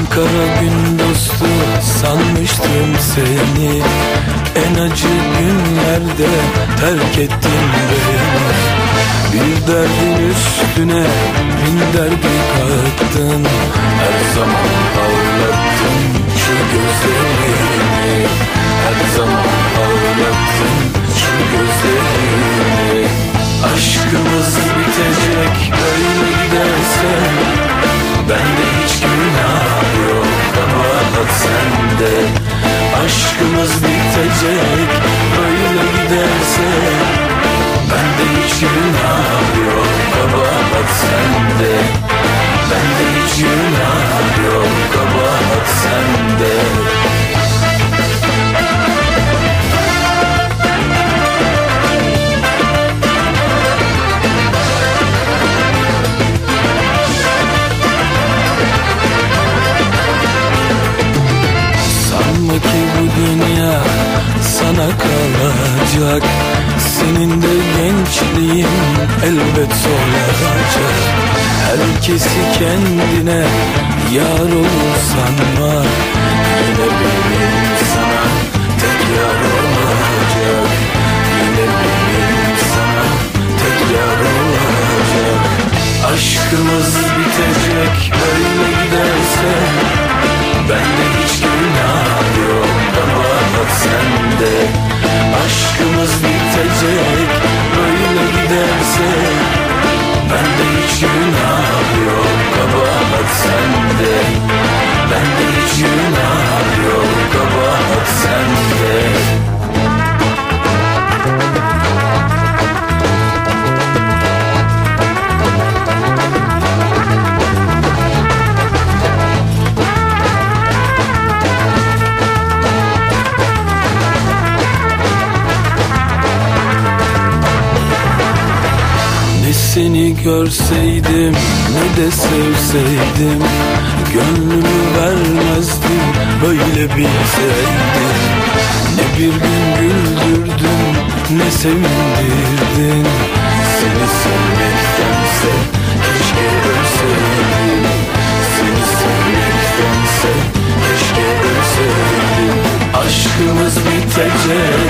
kara gün dostu sanmıştım seni. En acı günlerde terk ettin beni. Bir derdin üstüne bin derdi kattın. Her zaman ağlattın şu gözlerini. Her zaman ağlattın şu gözlerini. Aşkımız bitecek böyle giderse. Bende hiç günah yok, kabahat sende. Aşkımız bitecek böyle giderse. Bende hiç günah yok, kabahat sende. Bende hiç günah yok, kabahat sende. Ki bu dünya sana kalacak. Senin de gençliğin elbet solacak. Herkesi kendine yar olur sanma. Yine benim sana tek yar olacak. Yine benim sana tek yar olacak. Aşkımız bitecek böyle giderse. Bende hiç günah yok, kabahat sende. Aşkımız bitecek böyle giderse. Bende hiç günah yok, kabahat sende. Bende hiç günah yok, kabahat sende. Seni görseydim ne de sevseydim. Gönlümü vermezdim böyle bilseydim. Ne bir gün güldürdün ne sevindirdin. Seni sevmektense keşke ölseydim. Seni sevmektense keşke ölseydim. Aşkımız bitecek